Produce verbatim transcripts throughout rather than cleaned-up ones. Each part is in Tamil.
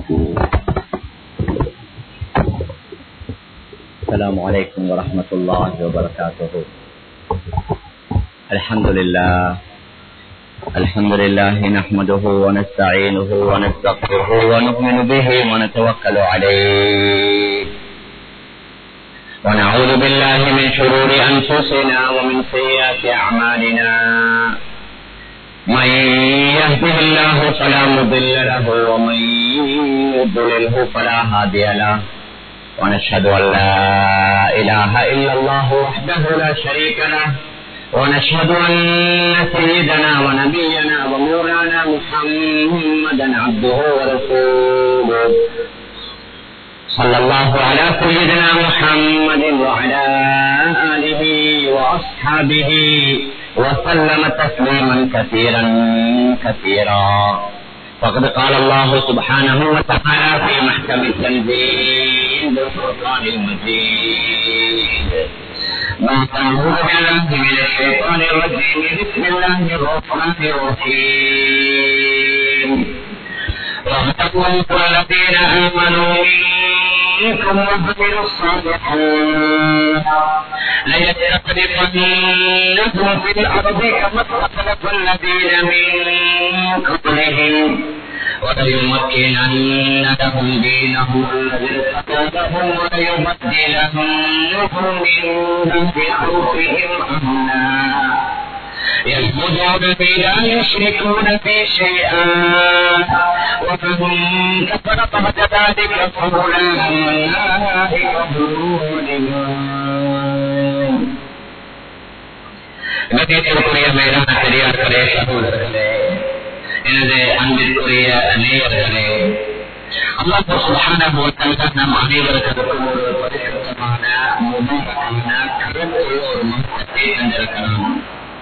السلام عليكم ورحمة الله وبركاته. الحمد لله الحمد لله نحمده ونستعينه ونستغفره ونؤمن به ونتوكل عليه ونعوذ بالله من شرور أنفسنا ومن سيئات أعمالنا. من يهده الله فلا مضل له ومن يضلله فلا هادي له، ونشهد أن لا إله إلا الله وحده لا شريك له، ونشهد أن سيدنا ونبينا ومولانا محمدا عبده ورسوله. صلى الله على سيدنا محمد وعلى آله وأصحابه وسلم تسليما كثيرا كثيرا. فقد قال الله سبحانه وتعالى في محكم التنزيل بالفرقان المجيد: ما تعوذ بالله من الشيطان الرجيم، بسم الله الرحمن الرحيم. واتقوا الذين آمنوا منكم وعملوا الصالحات ليستخلفنهم في الأرض كما استخلف الذين من قبلهم وليمكنن لهم دينهم الذي ارتضى لهم وليبدلنهم من بعد خوفهم أمنا يعبدونني لا يشركون بي شيئا ومن كفر بعد ذلك فأولئك هم الظالمون. கண்ணியத்திற்குரிய மேலான பெரியார்களே, சகோதரர்களே, எனது அன்பிற்குரிய நேயர்களே, அல்லாஹ் சுப்ஹானஹு வ தஆலா நம் அனைவருக்கும் ஒரு பரிசுத்தமான முபாரக்கான கருத்துள்ள ஒரு மார்க்கத்தை தந்திருக்கிறான்.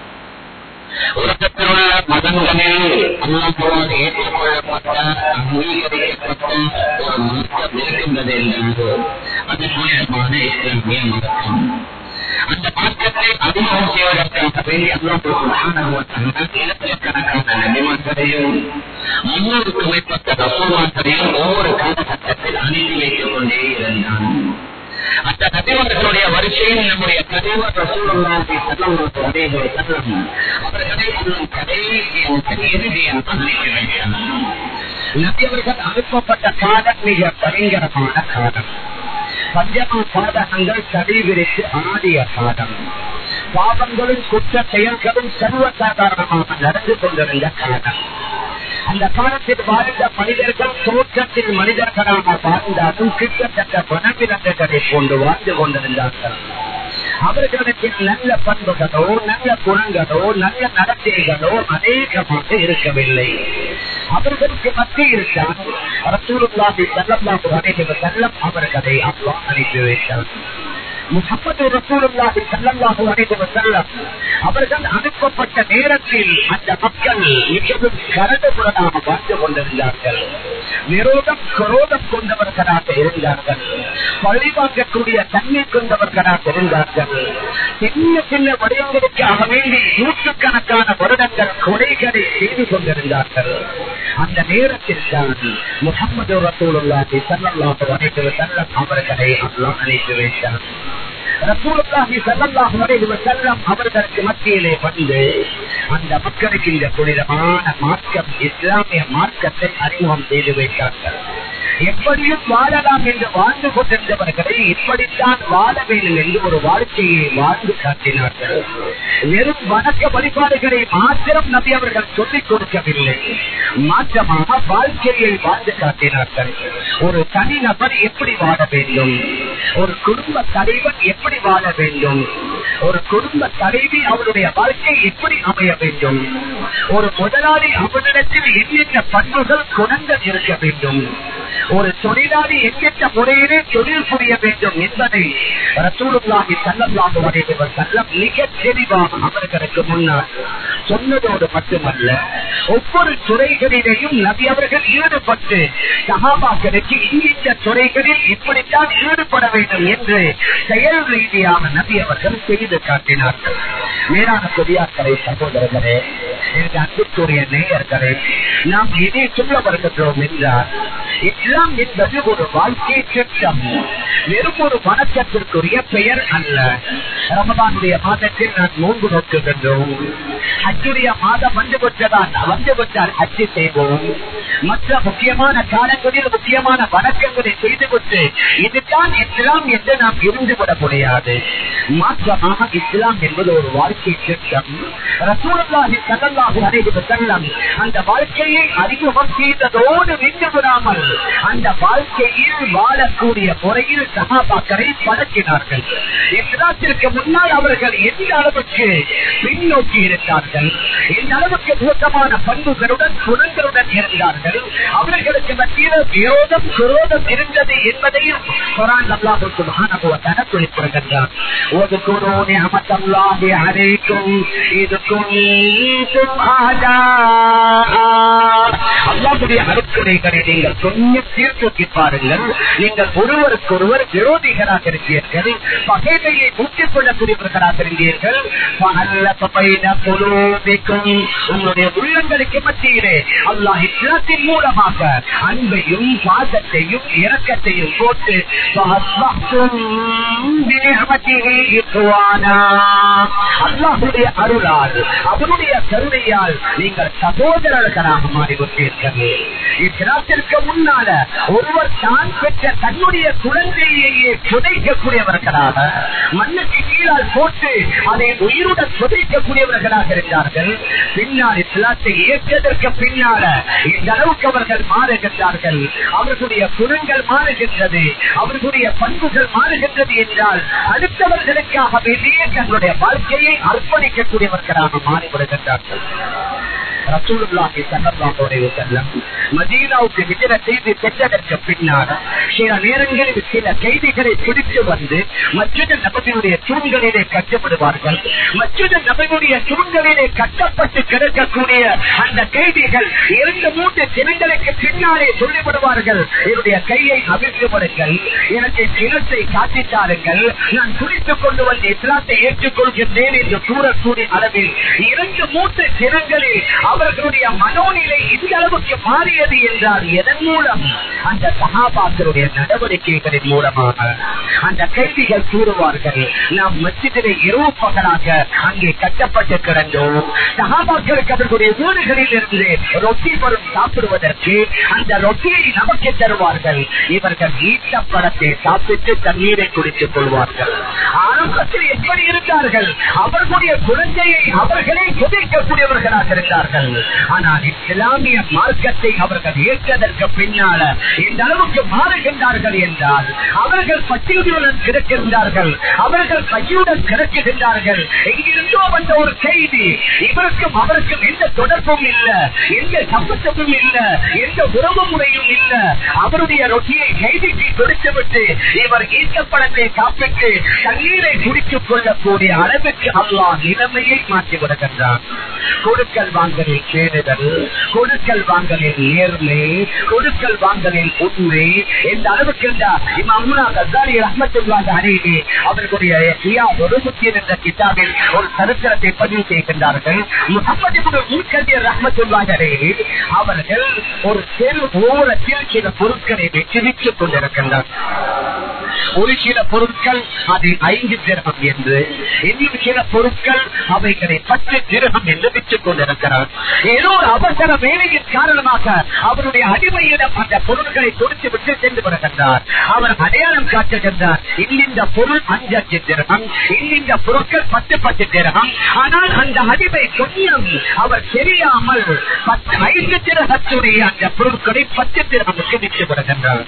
உலகத்திலுள்ள மதங்களில் அல்லாஹ்வால் ஏற்றுக்கொள்ளப்பட்ட அங்கீகரிக்கப்பட்ட ஒரு மார்க்கம் இருக்கின்றது என்றால் அது புனிதமான இஸ்லாமிய மார்க்கம். அந்த மார்க்கத்தை அறிமுகம் செய்வதற்காக வேண்டி அல்லாஹ் சுப்ஹானஹு வ தஆலா இலட்சக்கணக்கான நபிமார்களையும் முன்னூறுக்கு மேற்பட்ட ரசூலுமார்களையும் ஒவ்வொரு காலகட்டத்தில் அனுப்பி வைத்துக் கொண்டே இருந்தான். அந்த நபிமார்களுடைய வரிசையில் நம்முடைய தலைவர் ரசூலுல்லாஹி ஸல்லல்லாஹு அலைஹி வஸல்லம் அவர்களை இன்னும் கடைசியாக இறுதியாக அனுப்பி வைத்தார். நபியவர்கள் அனுப்பப்பட்ட காலம் மிக பயங்கரமான காலம். பஞ்சம சாதகங்கள் சரிவிரித்து ஆடிய காலம். பாவங்களும் குற்ற செயல்களும் சர்வசாதாரணமாக நடந்து கொண்டிருந்த காலம். அந்த காலத்தில் வாழ்ந்த மனிதர்கள் தோற்றத்தில் மனிதர்களாக வாழ்ந்தாலும் கிட்டத்தட்ட வனவிலங்குகளை கொண்டு வாழ்ந்து கொண்டிருந்தார்கள். அவர்களுக்கு நல்ல பண்புகளோ நல்ல குணங்களோ நல்ல நடத்தைகளோ அநேகமாக இருக்கவில்லை. அவர்களுக்கு மத்தியில் தான் ரசூலுல்லாஹி ஸல்லல்லாஹு அலைஹி வஸல்லம் அவர்களை அல்லாஹ் அனுப்பி வைத்தார். முஹம்மது ரசூலுல்லாஹி ஸல்லல்லாஹு அலைஹி வஸல்லம் அவர்கள் அனுப்பப்பட்ட நேரத்தில் அந்த மக்கள் மிகவும் கரடுமுரடாக வாழ்ந்து கொண்டிருந்தார்கள். விரோதம் குரோதம் கொண்டவர்களாக இருந்தார்கள். பழிவாங்கக்கூடிய தன்மை கொண்டவர்களாக இருந்தார்கள். சின்ன சின்ன வடிவங்களுக்காக வேண்டி நூற்றுக்கணக்கான வருடங்கள் கொலைகளை செய்து கொண்டிருந்தார்கள். அந்த நேரத்தில் தான் முஹம்மது ரசூலுல்லாஹி ஸல்லல்லாஹு அலைஹி வஸல்லம் அவர்களை அல்லாஹ் அனுப்பி வைத்தார். ரசூலுல்லாஹி ஸல்லல்லாஹு அலைஹி வஸல்லம் அவர்களுக்கு மத்தியிலே வந்து அந்த மக்களுக்கு இந்த புனிதமான மார்க்கம் இஸ்லாமிய மார்க்கத்தை அறிமுகம் செய்து வைத்தார்கள். எப்படியும் வாழலாம் என்று வாழ்ந்து கொண்டிருந்தவர்களை இப்படித்தான் வாழ வேண்டும் என்று ஒரு வாழ்க்கையை வாழ்ந்து காட்டினார்கள். வெறும் வணக்க வழிபாடுகளை மாத்திரம் நபி அவர்கள் சொல்லிக் கொடுக்கவில்லை, மாற்றமாக வாழ்க்கையை வாழ்ந்து காட்டினார்கள். ஒரு தனிநபர் எப்படி வாழ வேண்டும், ஒரு குடும்ப தலைவன் எப்படி வாழ வேண்டும், ஒரு குடும்ப தலைவி அவருடைய வாழ்க்கை எப்படி அமைய வேண்டும், ஒரு முதலாளி அவனிடத்தில் என்னென்ன பண்புகள் குணங்கள் இருக்க வேண்டும், ஒரு தொழிலாளி எண்ணற்ற முறையிலே தொழில் புரிய வேண்டும் என்பதை ரசூலுல்லாஹி ஸல்லல்லாஹு அலைஹி வஸல்லம் மிக தெளிவாக அவர்களுக்கு முன்னால் சொன்னதோடு மட்டுமல்ல, ஒவ்வொரு துறைகளிலேயும் நபி அவர்கள் ஈடுபட்டு சஹாபாக்களுக்கு இந்த துறைகளில் இப்படித்தான் ஈடுபட வேண்டும் என்று செயல் ரீதியாக நபி அவர்கள் செய்து காட்டினார்கள். மேலான பெரியார்களே, சகோதரர்களே, எனக்கு அன்புக்குரிய நேயர்களே, நாம் இதை சொல்ல வருகின்றோம் என்றால் இஸ்லாம் என்பது ஒரு வாழ்க்கை திட்டம், வெறும் ஒரு வணக்கத்திற்குரிய பெயர் அல்ல. ரமதானுடைய மாதத்தில் நான் நோன்பு நோக்குகின்றோம், ஹஜ்ஜுடைய மாதம் வந்து விட்டதான் வந்து விட்டால் ஹஜ்ஜு செய்வோம், மற்ற முக்கியமான காலங்களில் முக்கியமான வணக்கங்களை செய்துவிட்டு இதுதான் இஸ்லாம் என்று நாம் இருந்துவிட முடியாது. மாற்றமாக இஸ்லாம் என்பது ஒரு வாழ்க்கை திட்டம். ரசூலுல்லாஹி ஸல்லல்லாஹு அலைஹி வஸல்லம் அந்த வாழ்க்கையை அறிமுகம் செய்ததோடு நின்று விடாமல் அந்த வாழ்க்கையில் வாழக்கூடிய முறையில் சஹாபாக்களை பழக்கினார்கள். இஸ்லாத்திற்கு முன்னால் அவர்கள் எந்த அளவுக்கு பின்னோக்கி இருந்தார்கள், எந்த அளவுக்கு மோசமான பண்புகளுடன் குணங்களுடன் இருந்தார்கள், அவர்களுக்கு மத்தியில் விரோதம் குரோதம் இருந்தது என்பதையும் குர்ஆன் அல்லாஹ் சுப்ஹானஹு வ தஆலா குறிப்பிடுகின்றார். வذكروا نعمة الله عليكم إذ كنتم أعداء. அல்லாஹ்வுடைய அருட்கொடைகளை நீங்கள் கொஞ்சம் சீர்தூக்கி பாருங்கள். நீங்கள் ஒருவருக்கொருவர் விரோதிகளாக இருந்தீர்கள், பகைமையை ஊற்றிக் கொள்ளக்கூடியவர்களாக இருந்தீர்கள். உங்களுடைய உள்ளங்களுக்கு மத்தியிலே அல்லாஹ் இஸ்லாத்தின் மூலமாக அன்பையும் பாசத்தையும் இரக்கத்தையும் போட்டு அல்லாஹ்வுடைய அருளால் அவனுடைய கருணையால் நீங்கள் சகோதரர்களாக மாறிவிட்டீர்கள். இஸ்லாத்திற்கு முன்னால ஒருவர் தான் பெற்ற தன்னுடைய குழந்தையையே புதைக்கக்கூடியவர்களாக மண்ணுக்கு கீழால் போட்டு அதை உயிருடன் புதைக்கக்கூடியவர்களாக இருந்தார்கள். பின்னால் இஸ்லாத்தை ஏற்றதற்கு பின்னால இந்த அளவுக்கு அவர்கள் மாறுகின்றார்கள், அவர்களுடைய குணங்கள் மாறுகின்றது, அவர்களுடைய பண்புகள் மாறுகின்றது என்றால் அடுத்தவர்களுக்காக வேண்டிய தங்களுடைய வாழ்க்கையை அர்ப்பணிக்கக்கூடியவர்களாக மாறிவிடுகின்றார்கள். ரசூலுல்லாஹி ஸல்லல்லாஹு அலைஹி வஸல்லம் மதீனாவுக்கு ஹிஜ்ரத் செய்து சென்றதற்கு பின்னால் சில நேரங்களில் சில கைதிகளை பிடித்து வந்து மஸ்ஜித் நபவியுடைய தூண்களிலே கட்டப்படுவார்கள். மஸ்ஜித் நபவியுடைய தூண்களிலே கட்டப்பட்டு கிடக்கக்கூடிய அந்த கைதிகள் இரண்டு மூன்று தினங்களுக்கு பின்னாலே சொல்லிவிடுவார்கள், என்னுடைய கையை அவிழ்த்து விடுங்கள், எனக்கு சினத்தை காட்டித்தாருங்கள், நான் குடித்துக் கொண்டு வந்து இஸ்லாத்தை ஏற்றுக்கொள்கின்றேன் என்று கூறக்கூடிய அளவில் இரண்டு மூன்று தினங்களில் அவர்களுடைய மனோநிலை இந்த அளவுக்கு மாறியது என்றால் எதன் மூலம்? அந்த சஹாபாக்களுடைய நடவடிக்கைகளின் மூலமாக. அந்த கைதிகள் கூறுவார்கள், நாம் மஸ்ஜிதிலே இரவு பகலாக அங்கே கட்டப்பட்டு கிடந்தோம், சஹாபாக்களுக்கு அவர்களுடைய வீடுகளில் இருந்து ரொட்டி வரும் சாப்பிடுவதற்கு அந்த ரொட்டியை நமக்கு தருவார்கள், இவர்கள் ஈட்ட பழத்தை சாப்பிட்டு தண்ணீரை குடித்துக் கொள்வார்கள். ஆரம்பத்தில் எப்படி இருந்தார்கள்? அவர்களுடைய குழந்தையை அவர்களே புதைக்கக்கூடியவர்களாக இருந்தார்கள். ஆனால் இஸ்லாமிய மார்க்கத்தை அவர்கள் ஏற்றதற்கு பின்னால இந்த அளவுக்கு மாறுகின்றார்கள் என்றால் அவர்கள் பட்டியலுடன் கிடக்கின்றார்கள், அவர்கள் கையுடன் கிடக்குகின்றார்கள். எங்கிருந்தோ வந்த ஒரு செய்தி, இவருக்கும் அவருக்கும் எந்த தொடர்பும் இல்ல, எந்த சம்பந்தமும் இல்ல, எந்த உறவு முறையும் இல்ல. அவருடைய ரொட்டியை கைதிக்கு கொடுத்துவிட்டு இவர் ஈட்டப்படத்தை சாப்பிட்டு தண்ணீரை குடித்துக் கொள்ளக்கூடிய அளவுக்கு அல்லாஹ் நிலைமையை மாற்றி விடுகின்றார். கொடுக்கல் வாங்கலில் பேணுதல், கொடுக்கல் வாங்கலில் நேர்மை, கொடுக்கல் வாங்கலில் உண்மை எந்த அளவுக்கு அவர்களுடைய என்ற கிதாபில் ஒரு சரித்திரத்தை பதிவு செய்கின்றார்கள். அவர்கள் ஒரு தெரு ஓரத்தில் சில பொருட்களை வெற்றிவித்துக் கொண்டிருக்கின்றனர். ஒரு சில பொருட்கள் அதை ஐந்து திரகம் என்று, இன்னும் சில பொருட்கள் அவைகளை பத்து திரகம் என்று விற்றுக் கொண்டிருக்கிறார். ஏதோ ஒரு அவசர வேலையின் காரணமாக அவருடைய அடிமையிடம் அந்த பொருட்களை கொடுத்து விட்டு சென்று வருகின்றார். அவர் அடையாளம் காட்டுகின்றார், இந்த பொருள் அஞ்சு திரகம், இந்த பொருட்கள் பத்து பத்து திரகம். ஆனால் அந்த அடிமை கொஞ்சம் அவர் தெரியாமல் பத்து ஐந்து திரகத்துடைய அந்த பொருட்களை பத்து திரகமுக்கு விற்று வருகின்றார்.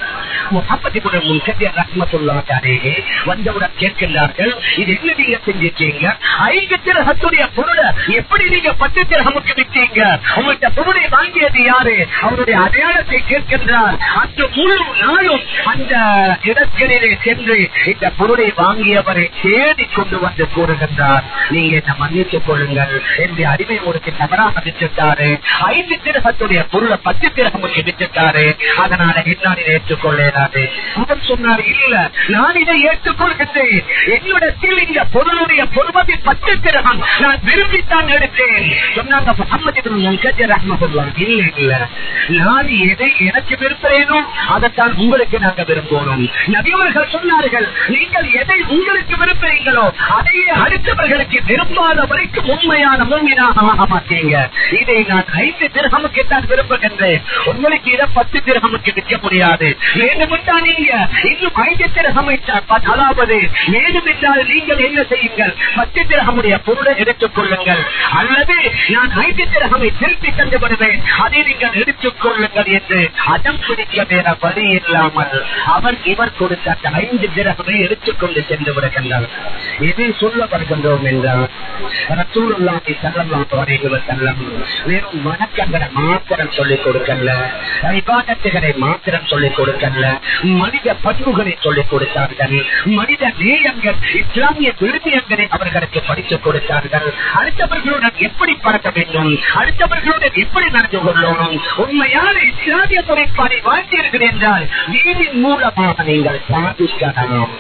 வந்தவுடன் கேட்கின்றார்கள், இது என்ன நீங்க செஞ்சிட்டீங்க? ஐந்து திரகத்துடைய பொருளை எப்படி நீங்க பத்து திரகமுக்கு விட்டீங்க? உங்கள்கிட்ட பொருளை வாங்கியது யாரு? அவருடைய அடையாளத்தை கேட்கின்றார். அந்த முழு நாளும் அந்த இடங்களிலே சென்று இந்த பொருளை வாங்கியவரை தேடி கொண்டு வந்து கூறுகின்றார், நீங்க என்ன மன்னித்துக் கொள்ளுங்கள், என்று அடிமை உங்களுக்கு தவறாக விட்டுட்டாரு, ஐந்து திரகத்துடைய பொருளை பத்து திரகமுக்கு விட்டுட்டாரு, அதனால என்னாலே ஏற்றுக்கொள்ளாது. அவர் சொன்னார், இல்ல நான் இதை ஏற்றுக்கொள்கின்றேன். என்னிடத்தில் இந்த பொருளுடைய பொறுமதி பத்து திரகம் நான் விரும்பித்தான் எடுத்தேன் சொன்னாங்க. முஹம்மது இப்னு முன்கதிர் ரஹ்மத்துல்லாஹ் இல்ல இல்ல நான் எதை எனக்கு விரும்புகிறேனோ அதைத்தான் உங்களுக்கு நாங்க விரும்புகிறோம். நபி அவர்கள் சொன்னார்கள், நீங்கள் எதை உங்களுக்கு விரும்புகிறீங்களோ அதையே அடுத்தவர்களுக்கு விரும்பாத வரைக்கும் உண்மையான மூமினாக ஆக மாட்டீங்க. இதை நான் ஐந்து திரகமுக்கு தான் விரும்புகின்றேன். உங்களுக்கு இதை பத்து திரகமுக்கு விற்க முடியாது. வேண்டுமென்றால் நீங்க இன்னும் ஐந்து திரகம் அதாவது மேலும் என்றால் நீங்கள் என்ன செய்யுங்கள், பத்து திரகமுடைய பொருளை எடுத்துக் கொள்ளுங்கள், அல்லது நான் ஐந்து திரகமை திருப்பி தந்து வருவேன், அதை நீங்கள் எடுத்துக் கொள்ளுங்கள் என்று அடம் பிடிக்க வேற வழி இல்லாமல் அவர் இவர் கொடுத்த அந்த ஐந்து திரகமை எடுத்துக்கொண்டு சென்று விடுகின்றார். எதை சொல்ல வருகின்றோம் என்றால் ரசூலுல்லாஹி ஸல்லல்லாஹு அலைஹி வஸல்லம் வெறும் வணக்கங்களை மாத்திரம் சொல்லிக் கொடுக்கல, இபாதத்துகளை மாத்திரம் சொல்லிக் கொடுக்கல, மனித பண்புகளை சொல்லிக் கொடுத்தார்கள், மனித நேயங்கள் இஸ்லாமிய விரும்பியங்களை அவர்களுக்கு படித்துக் கொடுத்தார்கள். அடுத்தவர்களுடன் எப்படி பழக்க வேண்டும், அடுத்தவர்களுடன் எப்படி நடந்து கொள்ளணும், உண்மையான இஸ்லாமிய முறைப்பாடை வாழ்ந்தீர்கள் என்றால் நீரின் மூலமாக நீங்கள் சாதிக்கலாம்.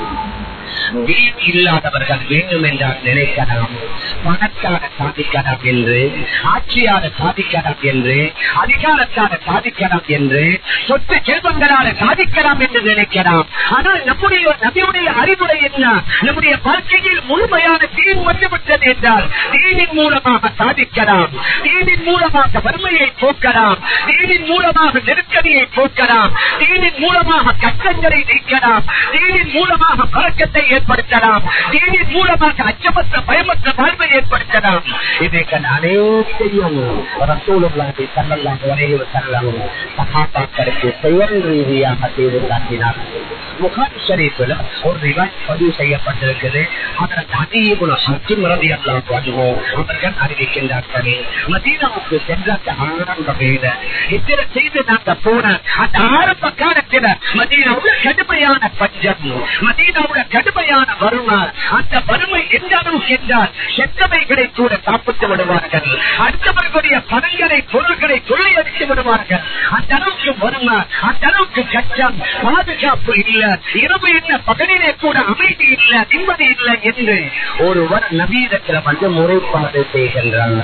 வீண் இல்லாதவர்கள் வேண்டும் என்றால் நினைக்கலாம், பணத்தால சாதிக்கலாம் என்று, ஆட்சியால சாதிக்கலாம் என்று, அதிகாரத்தால சாதிக்கலாம் என்று, சொத்து செல்வங்களால சாதிக்கலாம் என்று நினைக்கலாம். ஆனால் நம்முடைய நபியுடைய அறிவுரை என்ன? நம்முடைய வாழ்க்கையில் முழுமையான தீன் வந்துவிட்டது என்றால் தீனின் மூலமாக சாதிக்கலாம், தீனின் மூலமாக வறுமையை போக்கலாம், தீனின் மூலமாக நெருக்கடியை போக்கலாம், தீனின் மூலமாக கஷ்டங்களை நீக்கலாம், தீனின் மூலமாக பழக்கத்தை ஏற்படுத்தலாம், தீனின் மூலமாக அச்சமற்ற பயமற்ற வாழ்வை ஏற்படுத்தலாம். இவைகள் அனைத்தையும் ரசூலுல்லாஹி ஸல்லல்லாஹு அலைஹி வஸல்லம் சஹாபாக்களுக்கு செயல் ரீதியாக செய்து காட்டினார். புகாரி ஷரீஃபில் ஒரு ரிவாயத் பதிவு செய்யப்பட்டிருக்கிறது. அதற்கு அதீபுல் ஹக்கீம் ரலியல்லாஹு அன்ஹு அவர்கள் அறிவிக்கின்றார்கள், மதீனாவுக்கு சென்ற ஆரம்ப வேளை இத்தனை செய்து நாங்கள் போன அந்த ஆரம்ப காலத்தில் மதீனாவுல கடுமையான பஞ்சம், மதீனாவுல கடுமையான வறுமை. அந்த வறுமை எந்த அளவுக்கு என்றால் செத்தவைகளை கூட சாப்பிட்டு விடுவார்கள், அடுத்தவர்களுடைய பணங்களை பொருள்களை கொள்ளையடித்து விடுவார்கள். அந்த அளவுக்கு வறுமை, அந்த அளவுக்கு கஷ்டம், பாதுகாப்பு இல்ல, இரவு என்ன பகலிலே கூட அமைதி இல்ல, நிம்மதி இல்லை என்று ஒருவர் நபீரத்தில் வந்து முறைப்பாடு செய்கின்றார்.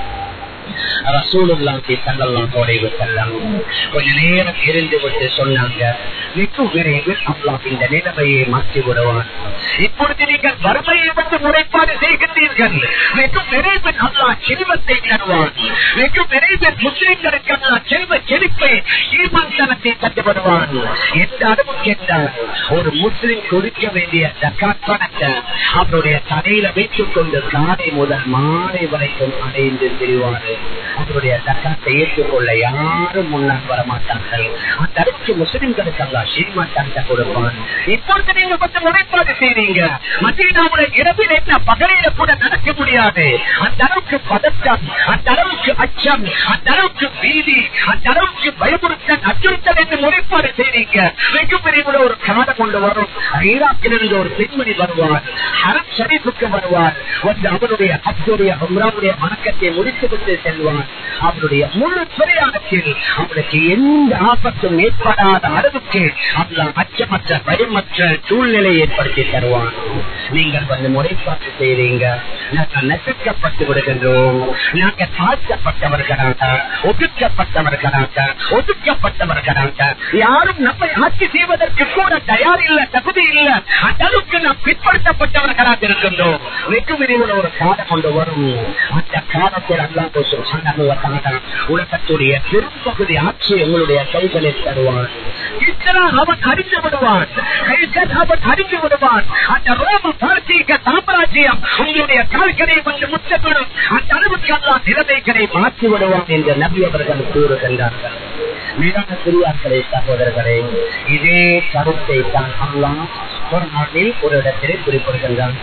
ரசூலுல்லாஹி ஸல்லல்லாஹு அலைஹி வஸல்லம் கொஞ்ச நேரம் இருந்து விட்டு சொன்னாங்க, வெகு விரைவில் அல்லாஹ் இந்த நிலைமையை மாற்றி விடுவான். இப்பொழுது நீங்கள் வறுமையை வந்து முறைப்பாடு செய்கின்றீர்கள், வெகு விரைவில் அல்லாஹ் செல்வத்தை தருவான், வெகு விரைவில் முஸ்லிம்களுக்கு அல்லாஹ் செல்வ செழிப்பை ஈமான்தனத்தை தந்து விடுவான். எந்த அளவுக்கு என்றால் ஒரு முஸ்லிம் கொடுக்க வேண்டிய ஜகாத் பணத்தை அவருடைய தலையில வைத்துக் கொண்டு காலை முதல் மாலை வரைக்கும் அடைந்து திரிவார். அவருடைய ஜகாத்தை ஏற்றுக்கொள்ள யாரும் முன்னால் வரமாட்டார்கள். அந்த அளவுக்கு முஸ்லிம்களுக்கு அல்லாஹ் ஈமான்தனத்தை கொடுப்பான். இப்பொழுது நீங்க கொஞ்சம் முறைப்பாடு செய்றீங்க, மதீனாவுல இரவில் என்ன பகலில கூட நடக்க முடியாது. அந்த அளவுக்கு பதட்டம், அந்த அளவுக்கு அச்சம், அந்த அளவுக்கு பீதி, அந்த அளவுக்கு பயமுறுத்தல் அச்சுறுத்தல் என்று முறைப்பாடு செய்றீங்க. வெகு பிரிவுல ஒரு காலம் கொண்டு வரும், ஈராக்கிலிருந்து ஒரு பெண்மணி வருவார், ஹரம் ஷரீஃபுக்கு வருவார், வந்து அவருடைய ஹஜ்ஜுடைய உம்ராவுடைய வணக்கத்தை முடித்துவிட்டு செல்வார். அவருடைய முழு பிரயாணத்தில் அவருக்கு எந்த ஆபத்தும் ஏற்படாத அளவுக்கு அல்லாஹ் அச்சமற்ற பயமற்ற சூழ்நிலை ஏற்படுத்தி தருவான். நீங்கள் வந்து முறைப்பாட்டு செய்றீங்க, நாங்கள் நசுக்கப்பட்டு விடுகின்றோம், நாங்கள் தாழ்த்தப்பட்டவர்களாக, ஒதுக்கப்பட்டவர்களாக, ஒதுக்கப்பட்டவர்களாக, யாரும் நம்மை ஆட்சி செய்வதற்கு கூட தயார் இல்ல, தகுதி இல்ல, அந்த அளவுக்கு நாம் பிற்படுத்தப்பட்டவர்களாக இருக்கின்றோம். வெகு விரைவில் ஒரு காலம் கொண்டு வரும். அந்த காலத்தில் அல்லாஹ் சுப்ஹானஹு வ தஆலா உலகத்துடைய பெரும்பகுதி ஆட்சி உங்களுடைய கைகளில் தருவான். அவன் அறிந்து விடுவான், அவன் அறிந்து விடுவான். அந்த ரோம பார்த்திக சாம்ராஜ்யம் உங்களுடைய கால்களை வந்து முத்தப்படும். அந்த அளவுக்கு அல்லாஹ் நிலைமைகளை மாற்றி விடுவான் என்று நபி அவர்கள் கூறுகின்றார்கள். மீதான பெரியார்களே, சகோதரர்களே, இதே கருத்தை தான் அல்லாஹ் குர்ஆனில் ஒரு இடத்திலே குறிப்பிடுகின்றான்.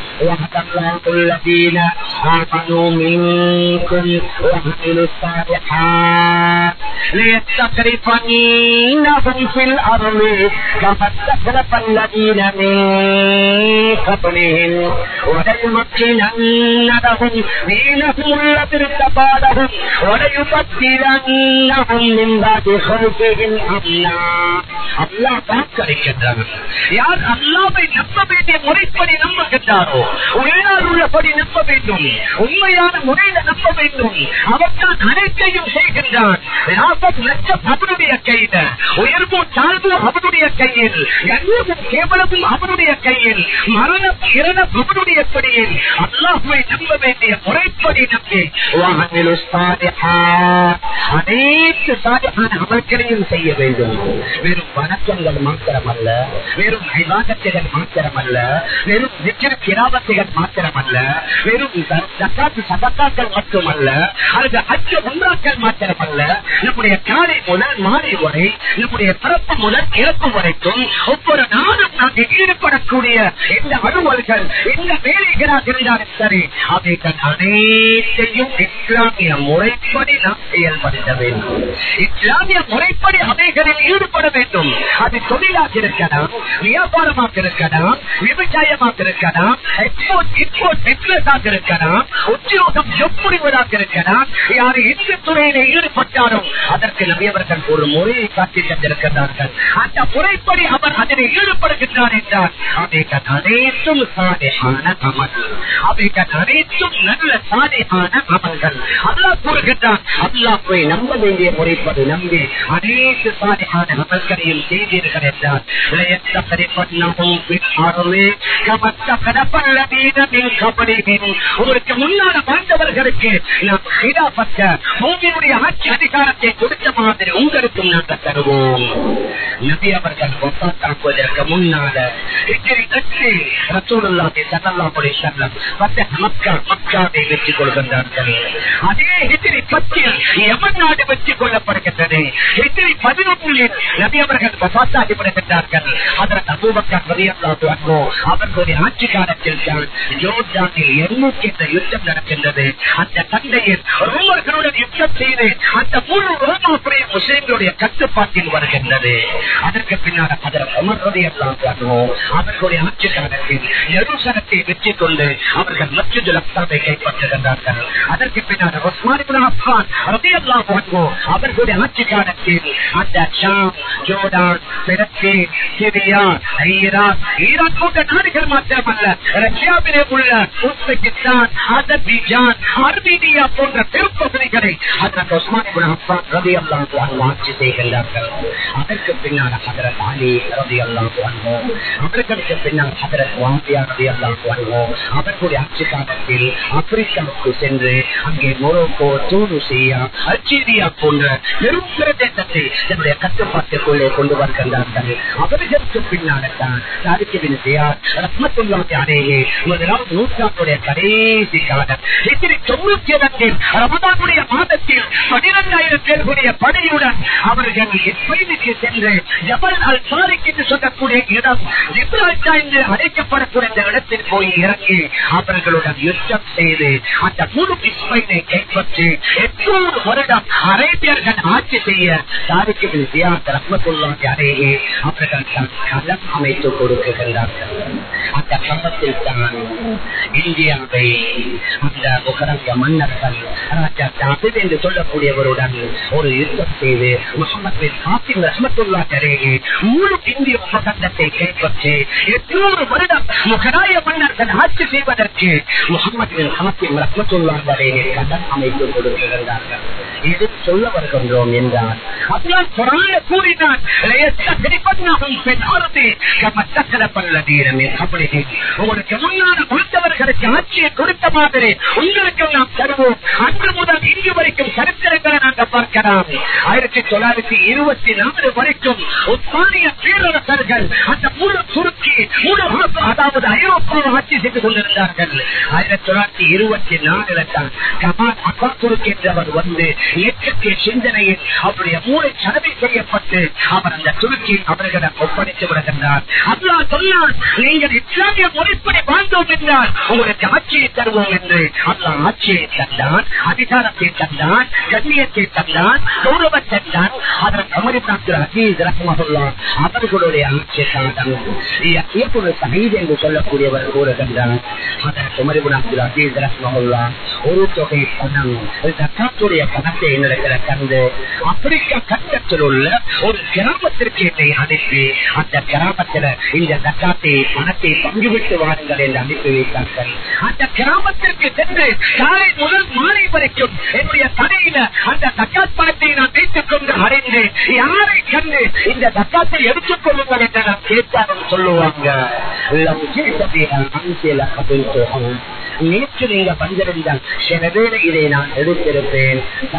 ليستخلفنهم في الأرض كما استخلف الذين من قبلهم وليمكنن لهم دينهم الذي ارتضى لهم وليبدلنهم من بعد خوفهم أمنا அல்லாஹ் வாக்களிக்கின்றார். யார் அல்லாஹ்வை நம்ப வேண்டிய முறைப்படி நம்புகின்றாரோ, உள்ளார் உள்ளபடி நம்ப வேண்டும், உண்மையான முறையில நம்ப வேண்டும், அவர்தான் அனைத்தையும் செய்கின்றான். லட்சம் அவருடைய கையில, உயர்வும் தாழ்வும் அவருடைய கையில், கண்ணியமும் கேவலமும் அவருடைய கையில், மரணம் இரணம் அவருடைய படியில். அல்லாஹ்வை நம்ப வேண்டிய முறைப்படி நம்பி அனைத்து சாதியான அமல்களையும் செய்ய வேண்டும். வெறும் வணக்கங்கள் மாத்திரமல்ல, வெறும் ஐவாதத்தைகள் மாத்திரமல்ல, வெறும் நிச்சய கிராமத்தைகள் மாத்திரமல்ல, வெறும் ஜக்காத்து சதக்காக்கள் மட்டுமல்ல, அல்லது அச்ச உம்ராக்கள் மாத்திரமல்ல, நம்முடைய காலை முதல் மாலை வரை, நம்முடைய பிறப்பு முதல் இறப்பு வரைக்கும் ஒவ்வொரு நாளும் நாங்கள் ஈடுபடக்கூடிய இந்த அலுவல்கள், இந்த வேலைகளாக இருந்தாலும் சரி, அவைகள் அனைத்தையும் இஸ்லாமிய முறைப்படி நாம் செயல்படுத்த வேண்டும். இஸ்லாமிய முறைப்படி அவைகளில் ஈடுபட வேண்டும். அது தொழிலாக இருக்கலாம், வியாபாரமாக இருக்கலாம், விவசாயமாக இருக்கலாம், எக்ஸ்போர்ட் இம்போர்ட் பிசினஸாக இருக்கலாம், உத்தியோகம் சொற்புரிவதாக இருக்கலாம். யார் எந்த துறையில ஈடுபட்டாலும் அதற்கு நபியவர்கள் ஒரு முறையை காட்டி தந்திருக்கிறார்கள். அந்த முறைப்படி அவர் அதில் ஈடுபடுகின்றார் என்றால் அவைகள் அனைத்தும் சாதியான அமல், அவைகள் அனைத்தும் நல்ல சாதியான அமல்கள். அல்லாஹ் கூறுகின்றான், அல்லாஹ்வை நம்ப வேண்டிய முறைப்படி நம்பி அனைத்து சாதியான அமல்களையும் செய்தீர்கள் என்றால் உங்களுக்கு முன்னால வாழ்ந்தவர்களுக்கு நாம் ஹிலாபத்த பூமியுடைய ஆட்சி அதிகாரத்தை கொடுத்த மாதிரி உங்களுக்கும் நாங்கள் தருவோம். நபி அவர்கள் வஃபாத்தாக்குவதற்கு முன்னால ரசூலுல்லாஹி ஸல்லல்லாஹு அலைஹி வஸல்லம் மக்கா மக்காவை வெற்றி கொள்கின்றார்கள். அதே ஹிஜ்ரி பத்தில் யமன் நாடு வெற்றி கொள்ளப்படுகின்றது. ஹிஜ்ரி பதினொன்றில் நபி அவர்கள் வஃபாத்தாகி விடுகின்றார்கள். அதற்கு அபூபக்கர் ரலியல்லாஹு அன்ஹு அவர்களுடைய ஆட்சி காலத்தில் தான் யோர்தானில் எர்மூக் என்ற யுத்தம் நடக்கின்றது. அந்த சண்டையில் ரோமர்களுடன் யுத்தம் செய்து அந்த முழு ரோமாபுரிய முஸ்லிம்களுடைய கட்டுப்பாட்டில் வருகின்றது. அதற்கு பின்னால் அதற்கு உமர் ரலியல்லாஹு அன்ஹு அவர்களுடைய ஆட்சி காலத்தில் எருசலத்தை வெற்றி கொண்டு அவர்கள் மஸ்ஜிதுல் அக்ஸாவை கைப்பற்றுகின்றார்கள். அதற்கு பின்னால் உஸ்மான் இப்னு அஃபான் ரலியல்லாஹு அன்ஹு அவர்களுடைய ஆட்சி காலத்தில் அந்த ஷாம், ஜோர்டான், பிலஸ்தீன், சிரியா, ஈரான் ஈரான் போன்ற நாடுகள் மாத்திரமல்ல, ரஷ்யாவிலே உள்ள உஸ்பெகிஸ்தான், அசர்பைஜான், அர்மீனியா போன்ற பெரும்பகுதிகளை அதற்கு உஸ்மான் இப்னு அஃபான் ரலியல்லாஹு அன்ஹு ஆட்சி செய்கின்றார்கள். அதற்கு பின்னால் ஹஜ்ரத் அலி ரலியல்லாஹு அன்ஹு, அவர்களுக்கு பின்னால் ஹஜ்ரத் முஆவியா ரலியல்லாஹு அன்ஹு அவர்களுடைய ஆட்சி காலத்தில் ஆப்பிரிக்காவுக்கு சென்று அங்கே மொரோக்கோ, தூனுசியா, அல்ஜீரியா போன்ற பெரும் பிரதேசத்தை தன்னுடைய கட்டுப்பாட்டுக்குள்ளே கொண்டு வருகின்றார்கள். அவர்களுக்கு பின்னால்தான் தாரிக் இப்னு ஜியாத் ரஹ்மத்துல்லாஹி அலைஹி முதலாவது நூற்றாண்டுடைய கடைசி காலம் ஹிஜ்ரி தொண்ணூத்தி இரண்டில் ரமதானுடைய மாதத்தில் பனிரெண்டாயிரம் பேர்களுடைய படையுடன் அவர்கள் இஸ்ரேலுக்கு சென்று ஜபல் அல் தாரிக் என்று சொல்லக்கூடிய இடம் ஜிப்ரால்டா என்று அழைக்கப்படக்கூடிய இந்த இடத்தில் போய் இறங்கி அவர்களுடன் யுத்தம் செய்து அந்த முழு இஸ்ரேலை கைப்பற்றி எட்நூறு வருடம் அரேபியர்கள் ஆட்சி செய்ய தாரிக் இப்னு ஜியாத் ரஹ்மத்துல்லாஹி அலைஹி அவர்கள் களம் அமைத்து கொடுக்கின்றார்கள். அந்த களத்தில் தான் இந்தியாவை அந்த முகரங்க மன்னர்கள் ராஜா ஜாபிர் என்று சொல்லக்கூடியவருடன் ஒரு யுத்தம் செய்து முஹம்மது பின் காசிம் ரஹ்மத்துல்லாஹி அலைஹி முழு இந்திய உபகண்டத்தை கைப்பற்றி எட்நூறு வருடம் முகராய மன்னர்கள் ஆட்சி செய்வதற்கு முஹம்மது பின் காசிம் ரஹ்மத்துல்லாஹி அலைஹி களம் அமைத்து கொடுக்கின்றார்கள். இது சொல்ல வருகின்றோம் என்றால் அல்லாஹ் குர்ஆனில் கூறினான், உங்களுக்கு முன்னாடி கொடுத்தவர்களுக்கு ஆட்சியை கொடுத்த மாதிரி உங்களுக்கு நாம் தருவோம். அன்று முதல் இன்று வரைக்கும் சரித்திரங்களை நாங்கள் பார்க்கலாம். ஆயிரத்தி தொள்ளாயிரத்தி இருபத்தி நாலு வரைக்கும் உஸ்மானிய பேரரசர்கள் அந்த முழு துருக்கி முழு அதாவது ஐரோப்பாவை ஆட்சி செய்து கொண்டிருந்தார்கள். ஆயிரத்தி தொள்ளாயிரத்தி இருபத்தி நாலுல தான் கமால் அத்தாதுர்க் என்றவர் வந்து இயக்கத்திய சிந்தனையில் அவருடைய மூளை சலவை செய்யப்பட்டு அவர் அந்த துருக்கி அவர்களிடம் ஒப்படைத்து விடுகின்றார். அல்லாஹ் சொன்னார், நீங்கள் இஸ்லாமிய முறைப்படி வாழ்ந்தோம் என்றால் உங்களுக்கு ஆட்சியை தருவோம் என்று. அல்லாஹ் ஆட்சியை தந்தான், அதிகாரத்தை தந்தான், கண்ணியத்தை தந்தான், கௌரவத்தை தந்தான். அதற்கு உமர் இப்னு அப்துல் அஸீஸ் ரஹ்மத்துல்லாஹ் அவர்களுடைய ஆட்சி காலம் சயீத் என்று சொல்லக்கூடியவர் கூறுகின்றார். அதற்கு உமர் இப்னு அப்துல் அஸீஸ் ரஹ்மத்துல்லாஹ் ஒரு தொகை பணம் ஜக்காத்துடைய கணக்கு விஷயத்தை என்னிடத்துல கண்டு ஆப்பிரிக்கா கட்டத்தில் உள்ள ஒரு கிராமத்திற்கு என்னை அனுப்பி அந்த கிராமத்தில் இந்த ஜக்காத்தை பணத்தை பங்குவிட்டு வாருங்கள் என்று அனுப்பி வைத்தார்கள். அந்த கிராமத்திற்கு சென்று காலை முதல் மாலை வரைக்கும் என்னுடைய தலையில அந்த ஜக்காத் பணத்தை நான் வைத்துக் கொண்டு அறிந்து யாரை கண்டு இந்த ஜக்காத்தை எடுத்துக் கொள்ளுங்கள் என்று நான் கேட்டாலும் சொல்லுவாங்க. நேற்று நீங்க வந்திருந்தால் சில வேளை இதை நான் எடுத்திருப்பேன்.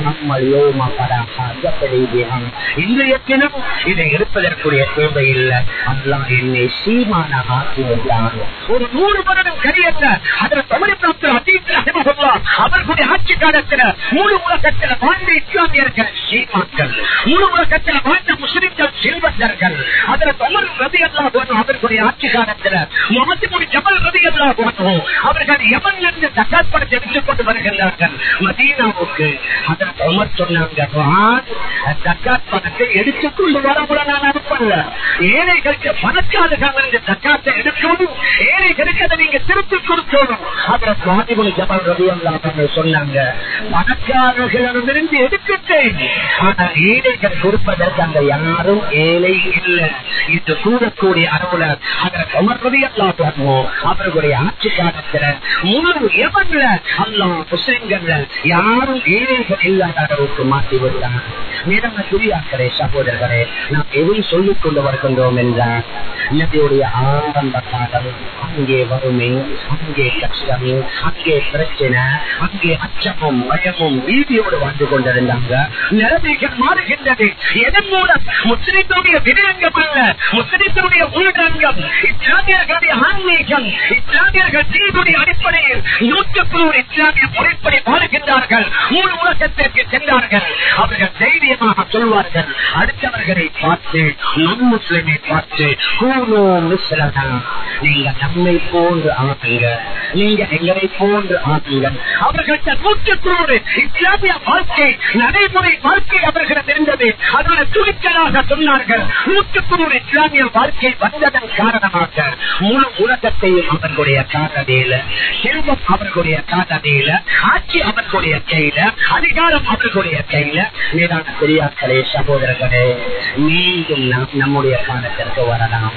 இன்றைய தினம் இதை எடுப்பதற்குரிய தேவையில்லை. அல்லாஹ் என்னை சீமான ஆக்கிவிட்டான். ஒரு நூறு வருடம் கரியல்ல அதில் தமிழ்நாட்டில் அவர்களுடைய ஆட்சி காலத்தில் முழு உலகத்தில் வாழ்ந்த இஸ்லாமியர்கள் சீமாக்கள், முழு உலகத்தில் வாழ்ந்த முஸ்லிம்கள் செல்வந்தர்கள். அதில் தமிழ் ரதி அல்லா போனோம் அவர்களுடைய ஆட்சி காலத்தில் முகமது ஜபல் ரதி அல்லா போனோம் அவர்கள் எவனிலிருந்து ஜக்காத் பணத்தை எடுத்துக் கொண்டு வருகின்றார்கள் மதீனாவுக்கு. அதில் உமர் சொன்னாங்க, ஜக்காத் பணத்தை எடுத்துக் கொண்டு வரக்கூட நான் அனுப்பல. ஏழைகளுக்கு பணக்காரர்கள் இருந்து ஜக்காத்தை எடுக்கணும், ஏழைகளுக்கு அதை நீங்க திருப்பி கொடுக்கணும். அதில் சுவாதிபுல் ஜபல் ரதி அல்லா சொன்னாங்க, பணக்காரர்களிடமிருந்து எடுத்துட்டேன், ஆனால் ஏழைகள் கொடுப்பதற்கு அந்த யாரும் ஏழை இல்லை என்று கூறக்கூடிய அளவுல அதில் உமர் ரதி அல்லா போனோம் அவர்களுடைய ஆட்சி காலத்தில் முழு எவன்ல அல்லாஹ் முஸ்லிம்கள்ல யாரும் ஏழைகள் இல்லாத அளவுக்கு மாற்றி விட்டார். மேடம் துரியாக்களே சகோதரர்களே, நாம் எதை சொல்லிக் கொண்டு வருகின்றோம் என்றால் நபியுடைய ஆரம்ப காலம் அங்கே வறுமை, அங்கே கஷ்டம், அங்கே பிரச்சனை, அங்கே அச்சமும் பயமும் வீதியோடு வந்து கொண்டிருந்தாங்க. நிலைமைகள் மாறுகின்றது. எதன் மூலம்? முஸ்லிம்களுடைய விடயங்கம் அல்ல, முஸ்லிம்களுடைய உள்ளடங்கம், இஸ்லாமியர்களுடைய ஆன்மீகம், இஸ்லாமியர்கள் தீவுடைய அடிப்படையில் நூற்றுக்கு நூறு இஸ்லாமிய முறைப்படி வாழ்கின்றார்கள். மூணு உலகத்திற்கு சென்றார்கள். அவர்கள் தைரியமாக சொல்வார்கள், அடுத்தவர்களை பார்த்து நம் முஸ்லிமை பார்த்து நீங்க நம்மை போன்று ஆகுங்க, நீங்க எங்களை போன்று ஆகுங்கள். அவர்கள் நூற்றுக்கு நூறு இஸ்லாமிய வாழ்க்கை நடைமுறை வாழ்க்கை அவர்கள் இருந்தது. அதோட துணிச்சலாக சொன்னார்கள். நூற்றுக்கு நூறு இஸ்லாமிய வாழ்க்கை வந்ததன் காரணமாக முழு உலகத்தையும் அவர்களுடைய காதலியில, செல்வம் அவர்களுடைய காதலியில, ஆட்சி அவர்களுடைய கையில, அதிகாரம் அவர்களுடைய கையில. மேலான பெரியார்களே சகோதரர்களே, மீண்டும் நாம் நம்முடைய காலத்திற்கு வரலாம்.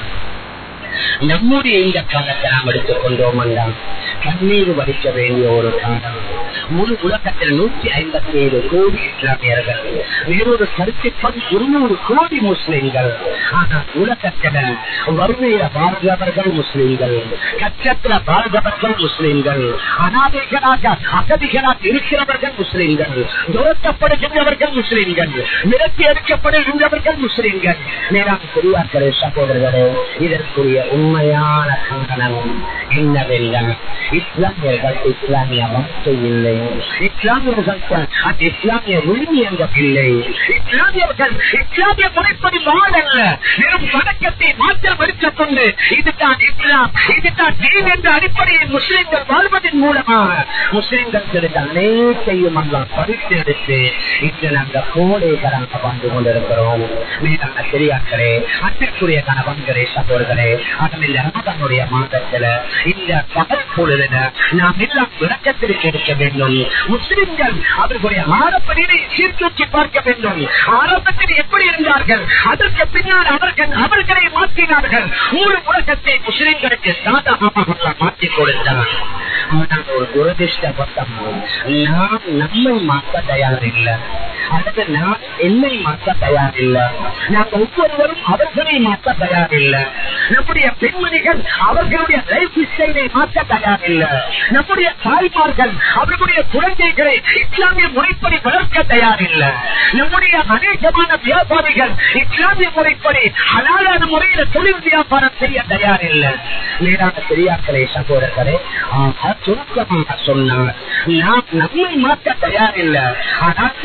நம்முடைய இந்த காலத்தை நாம் எடுத்துக் கொண்டோம் என்றால் கண்ணீர் வடிக்க வேண்டிய ஒரு காலம். முழு உலகத்தில் நூற்றி ஐம்பத்தி ஏழு கோடி இஸ்லாமியர்கள், வேறொரு கருத்திற்பம் இருநூறு கோடி முஸ்லிம்கள். ஆனால் உலகத்தில் வறுமையில வாழ்ந்தவர்கள் முஸ்லிம்கள், கச்சத்துல வாழ்ந்தவர்கள் முஸ்லிம்கள், அனாதைகளாக அகதிகளாக இருக்கிறவர்கள் முஸ்லிம்கள், துரத்தப்படுகின்றவர்கள் முஸ்லிம்கள், விரட்டி எடுக்கப்படுகின்றவர்கள் முஸ்லிம்கள். மேலான பெரியார்களே சகோதரர்களே, இதற்குரிய உண்மையான காரணம் என்னவென்றால் இஸ்லாமியர்கள் இஸ்லாமிய மக்கள் இல்லை, இஸ்லாமியர்கள் அந்த இஸ்லாமிய விழுமியங்கள் இல்லை, இஸ்லாமியர்கள் இஸ்லாமிய முறைப்படி வாழல்ல, வெறும் பழக்கத்தை மாற்றம் எடுத்துக் கொண்டு இதுதான் இஸ்லாம், இதுதான் தீன் என்ற அடிப்படையில் முஸ்லிம்கள் வாழ்வதன் மூலமாக முஸ்லிம்கள் தெரிந்த அனைத்தையும் அங்க பறித்து எடுத்து இன்று நாங்கள் கோடைகளாக வாழ்ந்து கொண்டிருக்கிறோம். மேலான பெரியார்களே, அன்பிற்குரிய கணவன்களே சகோதரர்களே, அதில் ரமதானுடைய மாதத்துல இந்த பகல் பொழுதுல நாம் எல்லாம் விளக்கத்திற்கு எடுக்க வேண்டும். முஸ்லிம்கள் அவர்களுடைய ஆரம்பத்தை சீர்தூக்கி பார்க்க வேண்டும். ஆரம்பத்தில் எப்படி இருந்தார்கள், அதற்கு பின்னால் அவர்கள் அவர்களை மாற்றினார்கள். முழு உலகத்தை முஸ்லிம்களுக்கு சாதகமாக மாற்றிக் கொடுத்தார். ஆனால் ஒரு துரதிருஷ்டப்பட்டம், நாம் நம்மை மாற்ற தயாரில்லை, அல்லது நான் என்னை மாற்ற தயாரில்லை, நாம் ஒவ்வொருவரும் அவர்களை மாற்ற தயாரில்லை. நம்முடைய பெண்மணிகள் அவர்களுடைய லைஃப் ஸ்டைலை மாற்ற தயாரில்லை. நம்முடைய தாய்மார்கள் அவர்களுடைய குழந்தைகளை இஸ்லாமிய முறைப்படி வளர்க்க தயாரில்லை. நம்முடைய அநேகமான வியாபாரிகள் இஸ்லாமிய முறைப்படி ஹலாலான முறையில் தொழில் வியாபாரம் செய்ய தயாரில்லை. மேலான பெரியார்களே சகோதரர்களே, சுருக்கமாக சொன்னார், நாம் நம்மை மாற்ற தயாரில்லை. ஆனால் உலகம்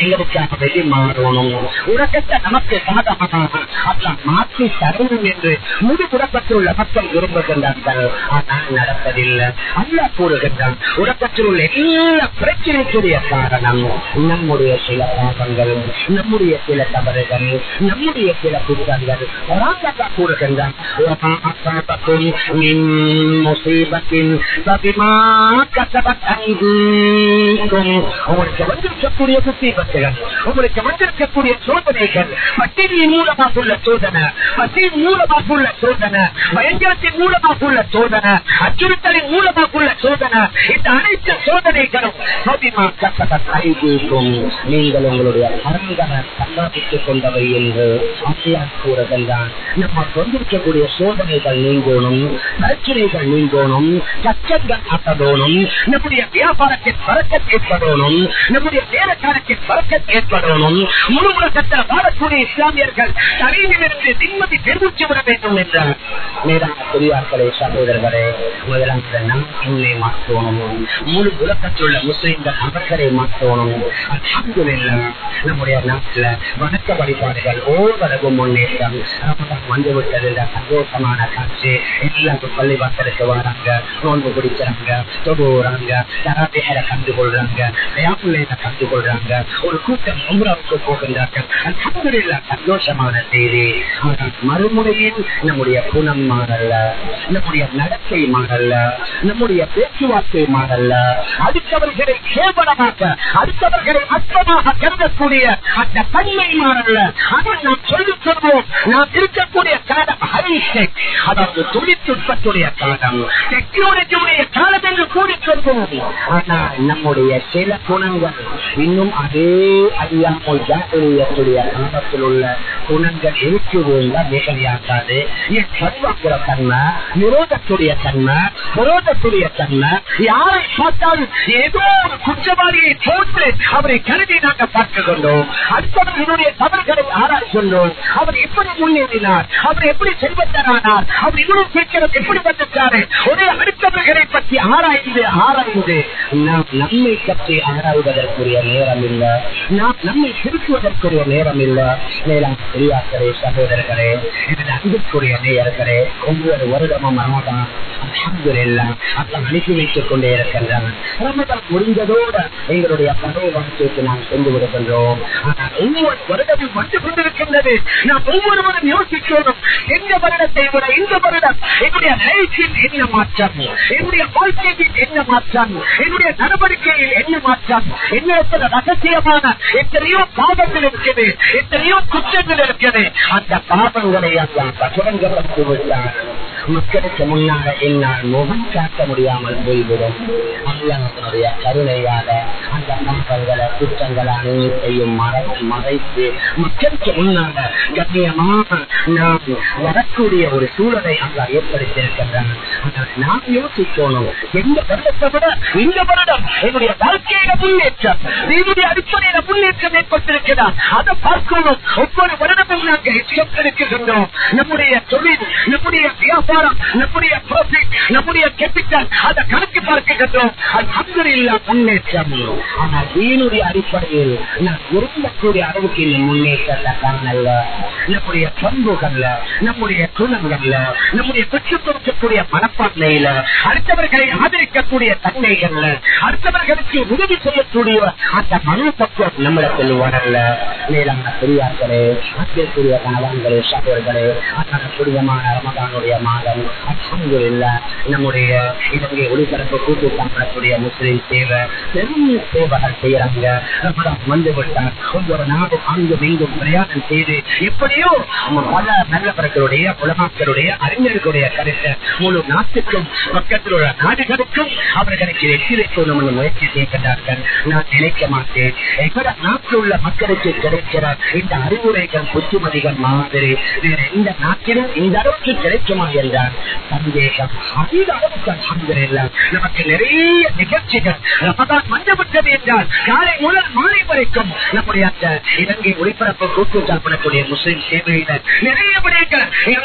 எங்களுக்காக வெற்றி மாறணும், உலகத்தை நமக்கு சாதகமாக அதெல்லாம் மாற்றி தரணும் என்று முடிவுறப்பட்டுள்ள மக்கள் விரும்புகின்றார்கள். ஆனால் நடப்பதில்லை. அல்ல கூறுகின்றான், உலகத்தில் உள்ள எல்லா பிரச்சனைக்குரிய காரணம் நம்முடைய சில பாவங்கள், நம்முடைய சில தவறுகள், நம்முடைய சில குற்றங்கள். கூறுகின்றான், உங்களுக்கு வந்திருக்கக்கூடிய முசீபத்துகள், உங்களுக்கு வந்திருக்கக்கூடிய சோதனைகள், பட்டினியின் மூலமாக உள்ள சோதனை, பசியின் மூலமாக உள்ள சோதனை, பயங்கரத்தின் மூலமாக உள்ள சோதனை, அச்சுறுத்தலின் மூலமாக உள்ள சோதனை, இந்த அனைத்து சோதனைகளும் நீங்கள் உங்களுடைய கரங்களை சம்பாதித்துக் கொண்டவை என்று கூறுகின்றான். நம்ம கொண்டிருக்கக்கூடிய சோதனைகள் நீங்கணும், பிரச்சனைகள் நீங்கணும், கஷ்டங்கள் அகதோனும், நம்முடைய வியாபாரத்தில் பறக்கத் ஏற்படணும், நம்முடைய வேலைக்காரத்தில் பறக்கத் ஏற்படணும். முழு உலகத்தில் வாழக்கூடிய இஸ்லாமியர்கள் தலையிலிருந்து நிம்மதி பெருமிச்சு விட வேண்டும் என்ற மேலான பெரியார்களே, சகோதரர்களே, முதலாக நாம் என்னை மாற்றணும், முழு உலகத்தில் உள்ள முஸ்லிம்கள் அவர்களை மாற்றணும். அல்ஹம்துலில்லாஹ் நம்முடைய நாட்டில் வணக்க வழிபாடுகள் ஓரளவு முன்னேற்றம் வந்துவிட்டது. சந்தோஷமான காட்சி. எல்லாரும் பள்ளிவாசலுக்கு வராங்க, நோன்பு பிடிக்கிறாங்க, தொழுறாங்க, தராபிகளை கண்டுகொள்றாங்க, வியாபாரத்தை கண்டுகொள்றாங்க, ஒரு கூட்டம் உம்ராவுக்கு போகின்றார்கள். அல்ஹம்துலில்லாஹ் சந்தோஷமான செய்தி. மறுமுறையில் நம்முடைய குணம் மாறல்ல, நம்முடைய நடத்தை மாறல்ல, நம்முடைய பேச்சுவார்த்தை மாறல்ல, அடுத்தவர்களை கேவலமாக, அடுத்தவர்களை அற்பமாக கருதக்கூடிய அந்த தன்மை மாறல்ல. அதை நாம் சொல்லிக் கொள்வோம். நாம் இருக்கக்கூடிய காலம் ஹைடெக், அதாவது தொழில்நுட்பத்துடைய காலம், டெக்னாலஜியுடைய காலம் என்று கூறிக்கொள்வோம். ஆனால் நம்முடைய சில குணங்கள் இன்னும் அதே அறியாமல் ஜாக்கிரதையுடைய காலத்தில் உள்ள குணங்கள் இருக்குதுன்னா மிகையாகாது. என் சர்வாக்குற தன்மை, விரோதத்துடைய தன்மை, விரோதத்துடைய தன்மை, யாரை பார்த்தாலும் ஏதோ ஒரு குற்றவாளியை போட்டு அவரை கருதி நாங்கள் பார்த்துக் கொண்டோம். அடுத்தவர்களுடைய தவறுகளை ஆராய்கின்றோம். அவர் எப்படி முன்னேறினார், அவர் எப்படி செல்வந்தரானார், அவர் இவ்வளவு சீக்கிரம் எப்படி வந்துட்டாரு, ஒரே அடுத்தவர்களை பற்றி ஆராய்ந்து ஆராய்ந்து நாம் நம்மை பற்றி ஆராய்வதற்குரிய நேரம் இல்லை, நாம் நம்மை திருத்துவதற்குரிய நேரம் இல்லை. மேலாம் பெரியார்களே, சகோதரர்களே, இதில் அன்புக்குரிய நேயர்களே, ஒவ்வொரு வருடமும் ரமதான் அல்ஹம்துலில்லாஹ் அல்லாஹ் அனுப்பி வைத்துக் கொண்டே இருக்கின்றான். ரமதான் முடிந்ததோடு எங்களுடைய பழைய வாழ்க்கைக்கு நாம் சென்று விடுகின்றோம். ஆனால் ஒவ்வொரு வருடமும் வந்து கொண்டிருக்கின்றது. நாம் ஒவ்வொருவரும் யோசிக்கணும், எந்த வருடத்தை விட இந்த வருடம் என்னுடைய லைஃபில் என்ன மாற்றம், என்னுடைய வாழ்க்கையில் என்ன மாற்றம், என்னுடைய நடவடிக்கையில் என்ன மாற்றம், என்னிடத்தில் ரகசியமான எத்தனையோ பாவங்கள் இருக்கிறது, எத்தனையோ குற்றங்கள் இருக்கிறது. அந்த பாவங்களை அல்லாஹ் பகிரங்கப்படுத்தி விட்டார். மக்களுக்கு முன்னால என்னால் முகம் காட்ட முடியாமல் போய்விடும். அல்லாஹ்வுடைய கருணையால அந்த பாவங்களை, குற்றங்களை அனைத்தையும் மறைத்து மறைத்து மக்களுக்கு முன்னால கண்ணியமாக நாம் வரக்கூடிய ஒரு சூழலை அல்லாஹ் ஏற்படுத்தியிருக்கின்றான். நாம் யோசிக்கணும், எந்த வருடத்தை விட இந்த வருடம் என்னுடைய வாழ்க்கையில முன்னேற்றம், என்னுடைய அடிப்படையில முன்னேற்றம் ஏற்பட்டிருக்கிறார். அதை பார்க்கணும். ஒவ்வொரு வருடமும் நாங்கள் எடுக்கின்றோம். நம்முடைய தொழில், நம்முடைய வியாபாரம், நம்முடைய ப்ராஃபிட், நம்முடைய கேபிட்டல், அதை கணக்கு பார்க்கின்றோம். அல்ஹம்துலில்லாஹ் முன்னேற்றம். ஆனால் தீனுடைய அடிப்படையில் நான் விரும்பக்கூடிய அளவுக்கு இந்த முன்னேற்றத்தை காணல. நம்முடைய பண்புகள்ல, நம்முடைய குணங்கள்ல, நம்முடைய பெற்றுக்கொடுக்கக்கூடிய மனப்பான்மையில, அடுத்தவர்களை ஆதரிக்கக்கூடிய தன்மைகள்ல, அடுத்தவர்களுக்கு உதவி செய்யக்கூடிய அந்த மனப்பக்குவம் நம்மிடத்தில் வரல. மேலான பெரியார்களே, அத்தியக்கூடிய கணவான்களே, சகோதரர்களே, அந்த புனிதமான ரமதானுடைய மாதம் அல்ஹம்துலில்லாஹ் நம்முடைய இலங்கை ஒளிபரப்பு கூட்டு காணக்கூடிய முஸ்லிம் சேவை பெரும் சேவைகள் செய்யறாங்க. ரமதான் வந்துவிட்டார். ஒவ்வொரு நாடும் அங்கும் இங்கும் பிரயாணம் செய்து எப்படியோ பல நல்லவர்களுடைய உலமாக்களுடைய அறிஞர்களுடைய கருத்தை முழு நாட்டுக்கும் பக்கத்தில் உள்ள நாடுகளுக்கும் அவர்களுக்கு எச்சரிக்கணும் என்று முயற்சி செய்கின்றார்கள். நான் நினைக்க மாட்டேன், எங்கட நாட்டில் உள்ள மக்களுக்கு கிடைக்கிற இந்த அறிவுரைகள், புத்திமதிகள் மாதிரி வேற எந்த நாட்டிலும் இந்த அளவுக்கு கிடைக்குமா என்றால் சந்தேகம். அதிக அளவுக்கு அல்ஹம்துலில்லாஹ் நமக்கு நிறைய நிகழ்ச்சிகள் ரமதான் வந்துவிட்டது என்றால் காலை முதல் மாலை வரைக்கும் நம்முடைய அந்த இலங்கை ஒளிபரப்பு கூட்டு பண்ணக்கூடிய முஸ்லிம் சேவையினர் நிறைய விடயங்கள் நமக்கு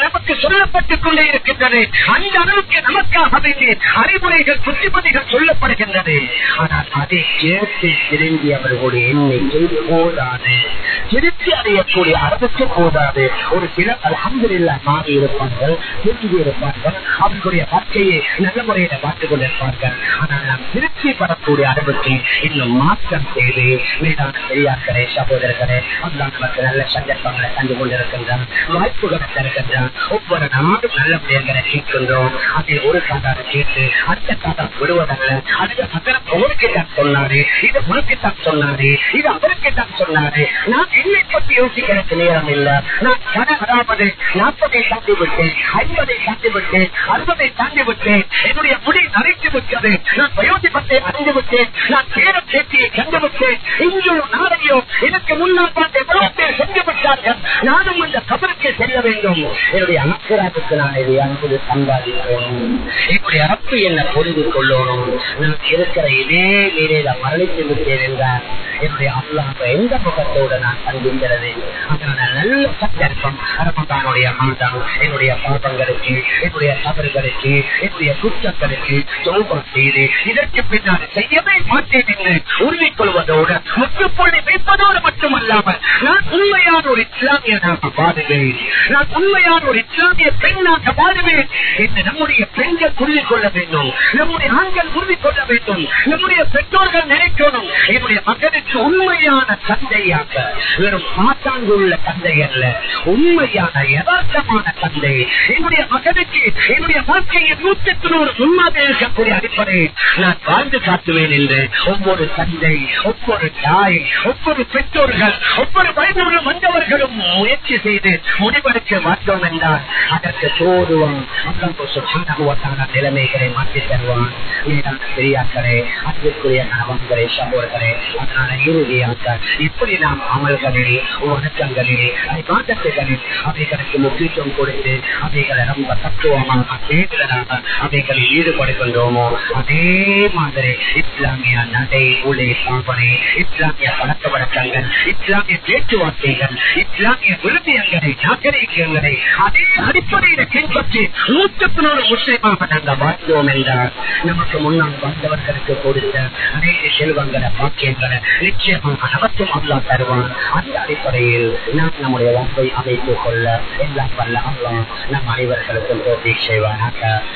சொல்லப்பட்டுக் கொண்டே இருக்கின்றது. அந்த அளவுக்கு நமக்காக அறிவுரைகள் புத்திமதிகள் சொல்லப்படுகின்றது. ஆனால் அதை கேட்டு திரும்பி அவர்களுடைய எண்ணிக்கை போதாது, திருப்தி அடையக்கூடிய அளவுக்கு போதாது. ஒரு சிலர் அல்ஹம்துலில்லாஹ் மாறி இருப்பார்கள், திரும்பி இருப்பார்கள், அவர்களுடைய வாழ்க்கையை நல்ல முறையில பார்த்துக் கொண்டிருப்பார்கள். ஆனால் நாம் திருப்தி பெறக்கூடிய அளவுக்கு இன்னும் மாற்றம் செய்து மீதான பெரியார்களே சகோதரர்களே அல்லாஹ் நமக்கு நல்ல சந்தர்ப்பங்களை தந்து கொண்டிருக்கின்றான், வாய்ப்புகளை தருகின்றான். ஒவ்வொரு நாடும் நல்ல விடயங்களை கேட்கின்றோம். அதை ஒரு காதார கேட்டு அடுத்த காதார விடுவதல்ல. அது அதற்கு அவருக்குத்தான் சொன்னாரு, இது உனக்குத்தான் சொன்னாரு, இது அவருக்குத்தான் சொன்னாரு. நான் என்னை பற்றி யோசிக்கிறதுக்கு நேரம் இல்லை. நான் கட அதாவது நாற்பதை தாண்டி விட்டேன், ஐம்பதை தாண்டி விட்டேன், அறுபதை தாண்டி விட்டேன். என்னுடைய முடி நரைத்து விட்டது. நான் வயோதிபத்தை அறிந்து விட்டேன். நான் பேர சேத்தியை கண்டுவிட்டேன். இங்கோ நாளையோ எனக்கு முன்னால் பார்த்து எவ்வளவு பேர் சென்று விட்டார்கள். நானும் அந்த கபருக்கு செல்ல வேண்டும். என்னுடைய அனக்கராத்துக்கு நான் இதை அன்பு சம்பாதிக்கணும். என்னுடைய அரப்பு என்ன புரிந்து கொள்ளணும். நான் இருக்கிற இதே நிலையில மரணித்து விட்டேன் என்றால் என்னுடைய அல்லாஹ் எந்த முகத்தோடு நான் சந்திக்கிறது. அதனால நல்ல சந்தர்ப்பம் ரமதானுடைய மாதம் என்னுடைய பாபங்களுக்கு, என்னுடைய தவறுகளுக்கு, என்னுடைய குற்றங்களுக்கு தௌபா செய்து இதற்கு பின்னால் செய்யவே மாட்டேன் என்று உறுதிக் கொள்வதோடு முற்றுப்புள்ளி வைப்பதோடு மட்டுமல்லாமல் நான் உண்மையான ஒரு இஸ்லாமியனாக பாடுவேன், நான் உண்மையான ஒரு இஸ்லாமிய பெண்ணாக பாடுவேன் என்று நம்முடைய பெண்கள் புரிந்து கொள்ள வேண்டும், நம்முடைய ஆண்கள் உறுதி கொள்ள வேண்டும், நம்முடைய பெற்றோர்கள் நினைக்கணும். என்னுடைய மகனுக்கு உண்மையான தந்தையாக, வெறும் மாட்டாங்குள்ள தந்தை அல்ல, உண்மையான யதார்த்தமான தந்தை. என்னுடைய மகனுக்கு என்னுடைய வாழ்க்கையில் நூற்றுக்கு நூறு முன்மாதிரி இருக்கக்கூடிய அடிப்படையில் நான் வாழ்ந்து காட்டுவேன் என்று ஒவ்வொரு தந்தை, ஒவ்வொரு தாய், ஒவ்வொரு பெற்றோர்கள், ஒவ்வொரு வயதுள்ள வந்தவர்களும் முயற்சி செய்து முடிவெடுக்க மாட்டோம் என்றால் அதற்கு போதுவான் நிலைமைகளை மாற்றி தருவான். பெரியாக்களே, அன்புக்குரிய கணவன்களே, சகோதரர்களே, அதனால இறுதியாக இப்படி நாம் அமல்களில், வணக்கங்களில், மாற்றங்களில் அவைகளுக்கு முக்கியத்துவம் கொடுத்து அவைகளை ரொம்ப தத்துவமாக பேசுவதாக அவைகளில் ஈடுபடுகின்றோமோ அதே மாதிரி இஸ்லாமிய நடை, உலை, சாப்பனை, இஸ்லாமிய பழக்க வழக்கங்கள், இஸ்லாமிய பேச்சுவார்த்தைகள், இஸ்லாமிய விருதியங்களை, நாகரிகங்களை அதே அடிப்படையில் பின்பற்றி நூற்றுக்கு நூறு முஸ்லிமாக நாங்கள் வாழ்ந்தோம் என்றால் நமக்கு முன்னால் வந்தவர்களுக்கு கொடுத்த அநேக செல்வங்களை, பாக்கியங்களை நிச்சயமாக நமக்கும் அல்லாஹ் தருவான். அந்த அடிப்படையில் நாம் நம்முடைய வாழ்க்கை அமைத்துக் கொள்ள எல்லாம் வல்ல அல்லாஹ் நம் அனைவர்களுக்கும் தோல்வி செய்வானாக.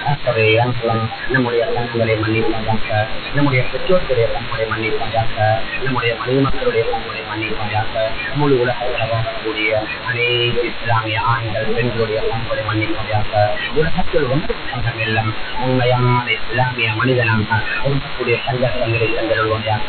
நம்முடைய பண்புகளை மன்னிப்பாயாக, நம்முடைய பெற்றோர்களுடைய பண்புகளை மன்னிப்பாயாக, நம்முடைய மனைவி மக்களுடைய பண்புகளை மன்னிப்பாயாக, முழு உலகத்தில் வாழக்கூடிய அநேக இஸ்லாமிய ஆண்கள் பெண்களுடைய பண்புகளை மன்னிப்பாயாக. உலகத்தில் ஒன்றுக்காக எல்லாம் உண்மையான இஸ்லாமிய மனிதனாக உங்களுடைய சந்தர்ப்பங்களை தந்திருவாயாக.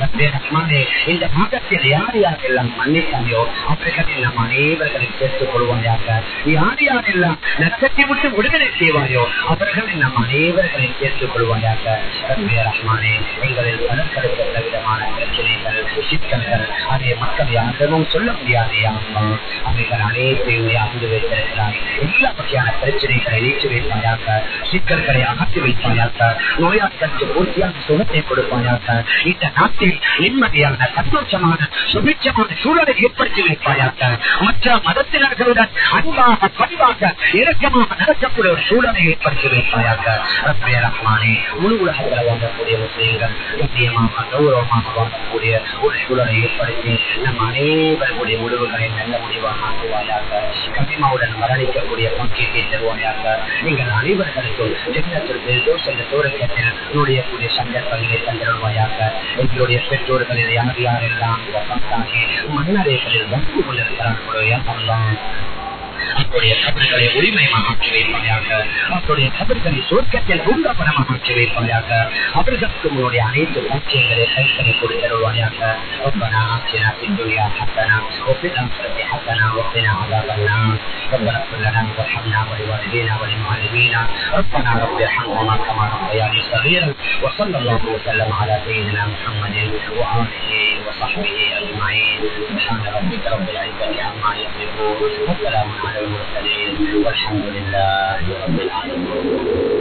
இந்த மாதத்தில் யார் யாரெல்லாம் மன்னித்தாயோ அவர்களில் நம் அனைவர்களை சேர்த்துக் கொள்வாயாக. யார் யாரெல்லாம் நஷ்டத்தை விட்டு விடுதலை செய்வாயோ அவர்களில் நம் அனைவர்களை சேர்த்துக் கொள்வாயாக. ரஹ்மானே, எங்களில் பலப்படுத்த விதமான பிரச்சனைகள், சிக்கல்கள் அதை மக்கள் யாரும் சொல்ல முடியாது. அவைகள் அனைத்தையும் அறிந்து வைத்திருக்கிறார். எல்லா வகையான பிரச்சனைகளை நீக்கி வைப்பாயாக, சிக்கல்களை அகற்றி வைப்பாயாக, நோயாளிகளுக்கு பூர்த்தியான சுகத்தை கொடுப்பாயாக. இந்த நாட்டில் நிம்மதியான, சந்தோஷமான, சுபிட்சமான சூழலை ஏற்படுத்தி வைப்பாயாக. மற்ற மதத்தினர்களுடன் அன்பாக, பணிவாக, இறக்கமாக நடக்கக்கூடிய ஒரு சூழலை ஏற்படுத்தி வைப்பாயாக. ரஹ்மானே, முழு உலகத்தில் வாங்கக்கூடிய முஸ்லீம்கள் நிச்சயமாக கௌரவமாக வாங்கக்கூடிய ஒரு சூழலை ஏற்படுத்தி நம் அனைவருடைய முடிவுகளை நல்ல முடிவாக ஆக்குவாயாக. கனிமாவுடன் மரணிக்கக்கூடிய பங்கீட்டை தருவாயாக. நீங்கள் அனைவர்களுக்கும் நுழையக்கூடிய சந்தர்ப்பங்களை தந்திருவாயாக. எங்களுடைய பெற்றோர்களில் யார் யாரெல்லாம் மன்னரைகளில் வந்து கொண்டிருக்கிறார்களோ எல்லாம் அவருடைய கபர்களை உரிமையாக ஆக்கி வைப்பாயாக. அவருடைய கபர்களை சொர்க்கத்தில் பூங்காபனமாக ஆக்கி வைப்பாயாக. அவர்களுக்கு உங்களுடைய அனைத்து லட்சியங்களை கைகளை கொடுத்தருவாயாக. ربنا آتنا في الدنيا حسنة وفي الآخرة حسنة وقنا عذاب النار. ربنا اغفر لنا وارحمنا ولوالدينا وللمعلمين. ربنا رب ارحمهما كما ربياني صغيرا. وصلى الله وسلم على سيدنا محمد وآله وصحبه أجمعين. سبحان ربك رب العزة عما يصفون وسلام على المرسلين والحمد لله رب العالمين.